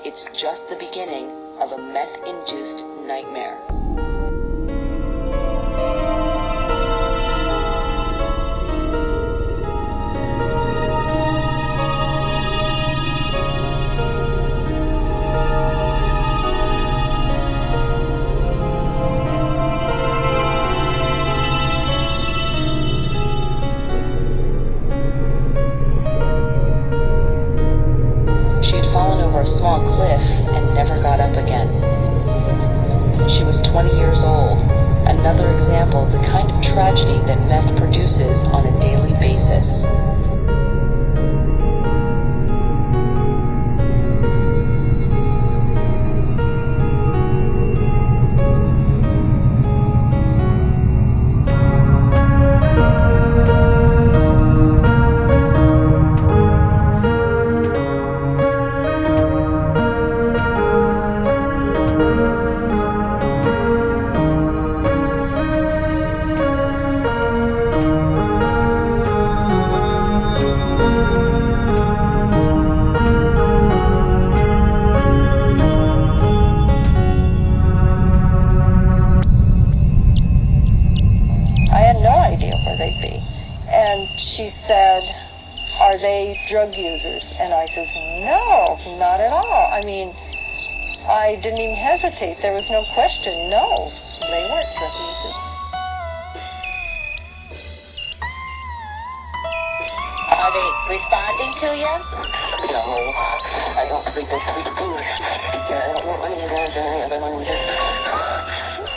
it's just the beginning of a meth-induced nightmare. A small cliff and never got up again. She was 20 years old, another example of the kind of tragedy that meth produces on a daily basis. She said, "Are they drug users?" And I says, "No, not at all. I mean, I didn't even hesitate. There was no question. No, they weren't drug users." Are they responding to you? No, I don't think they speak English. I don't want any of that or any other languages.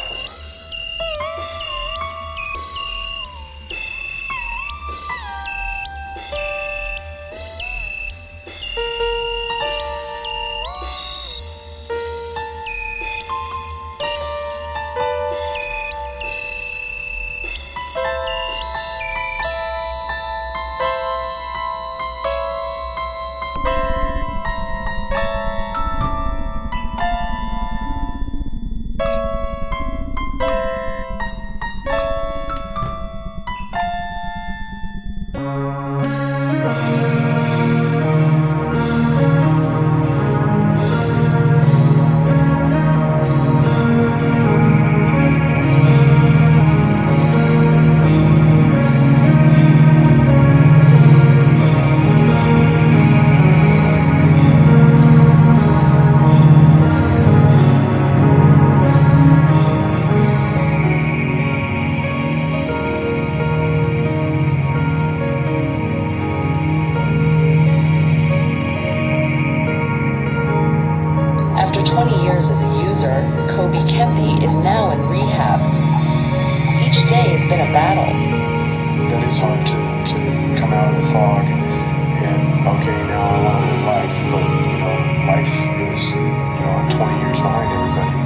After 20 years as a user, Kobe Kempe is now in rehab. Each day has been a battle. That it's hard to come out of the fog and, okay, now I want to live life, but, life is, I'm 20 years behind everybody.